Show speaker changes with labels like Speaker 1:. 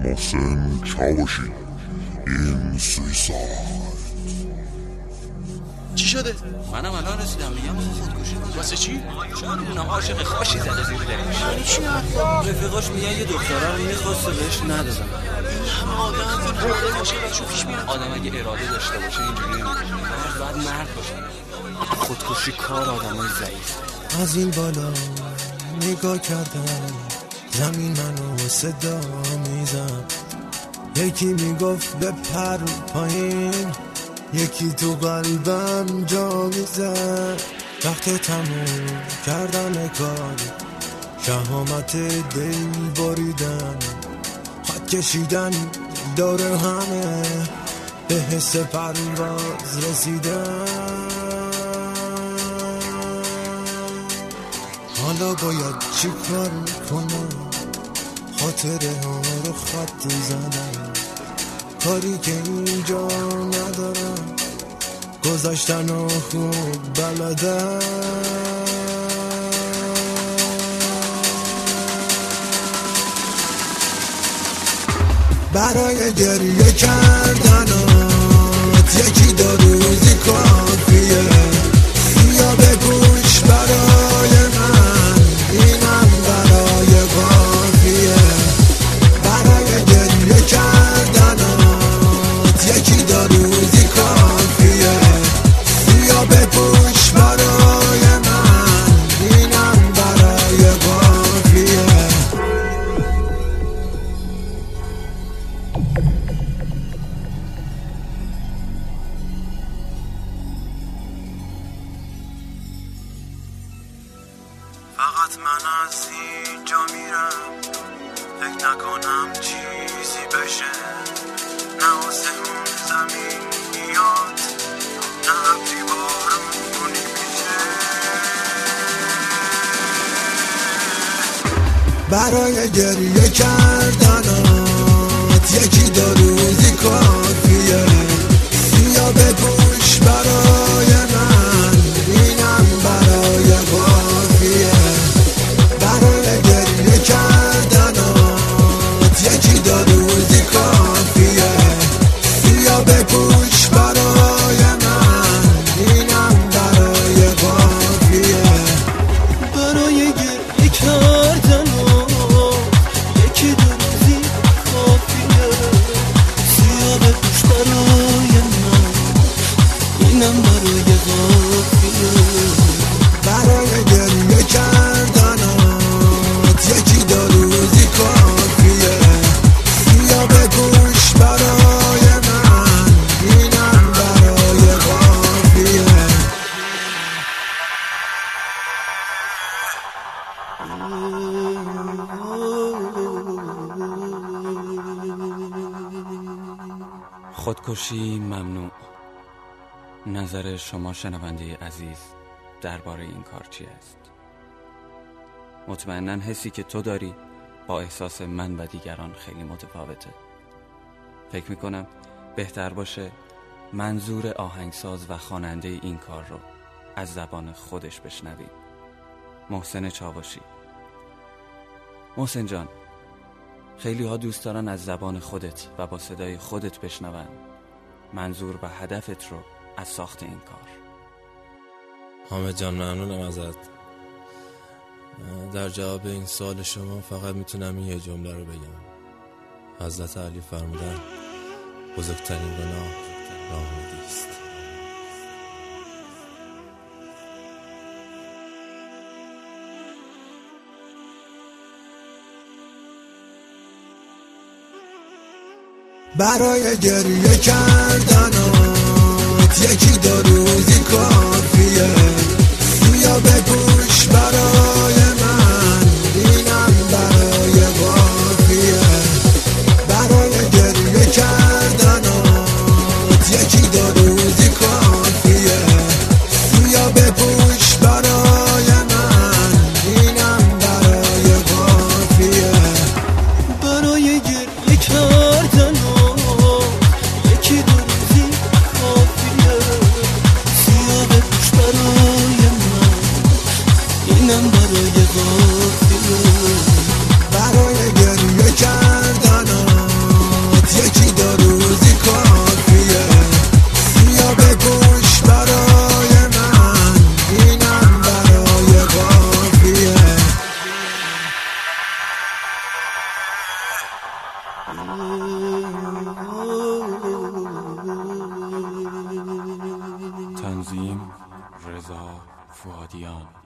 Speaker 1: محسن چاوشی. این سویساید.
Speaker 2: چی شده؟
Speaker 3: منم الان رسیدم میگم خودکشی کنه.
Speaker 2: واسه چی؟
Speaker 3: چون میدونم عاشق خوشی زده زیر دلش.
Speaker 2: یعنی چی حرفا؟
Speaker 3: رفیقاش میگن یه دختره رو میخواسته بهش ندادن.
Speaker 2: همه آدم اراده باشه بچه پیش میرن.
Speaker 3: آدم اگه اراده داشته باشه اینجوری نمیشه. باید مرد باشه. خودکشی کار آدمای ضعیف.
Speaker 4: از این بالا نگاه کردم، زمین منو صدا میزد. یکی میگفت بپر پایین، یکی تو قلبم جا میزد. وقت تموم کردن کار، شهامت دل بریدن، خط کشیدن دور همه، به حس پرواز رسیدن. حالا باید چی کار کنم؟ خاطره ها رو خط زدم، کاری که اینجا ندارم، گذشتن و خوب بلدم. برای گریه کردنات یکی دو روزی کافیه، یا بگوش برای من، اینم برای کافیه. برای گریه کردنات یکی دو روزی کافیه، یا بگوش برای من، اینم برای کافیه. فقط من از اینجا میرم، فکر نکنم چیزی بشه، نه آسمون زمین میاد، نه ابری بارونی میشه. برای گریه کردنات یکی دو روزی کافیه، یا بپوش برای من، اینم برای کافیه. برای گریه کردنات یکی دو روزی کافیه، یا بپوش برای من، اینم برای کافیه. برای گریه کردنات یکی دو روزی کافیه، یا بپوش برای من، اینم برای کافیه. برای گریه کردنات یکی دو روزی کافیه، یا بگوش برای من، اینم برای کافیه.
Speaker 3: خودکشی ممنوع. نظر شما شنونده عزیز درباره این کار چی است؟ مطمئناً حسی که تو داری با احساس من و دیگران خیلی متفاوته. فکر میکنم بهتر باشه منظور آهنگساز و خواننده این کار رو از زبان خودش بشنویم. محسن چاوشی. محسن جان، خیلی ها دوست دارن از زبان خودت و با صدای خودت بشنون منظور و هدفت رو از ساخت این کار.
Speaker 5: حامد جان ممنونم ازت. در جواب این سوال شما فقط میتونم این یه جمله رو بگم. حضرت علی فرمودن بزرگترین گناه ناامیدی است.
Speaker 4: برای گریه کردنات یکی دو روزی کافیه، یا بپوش برای من، اینم برای کافیه. برای گریه کردنات یکی دو روزی کافیه، یا بپوش برای من، اینم برای کافیه. برای گریه کردنات یکی دو روزی کافیه،
Speaker 3: تنظیم رضا فؤادیان.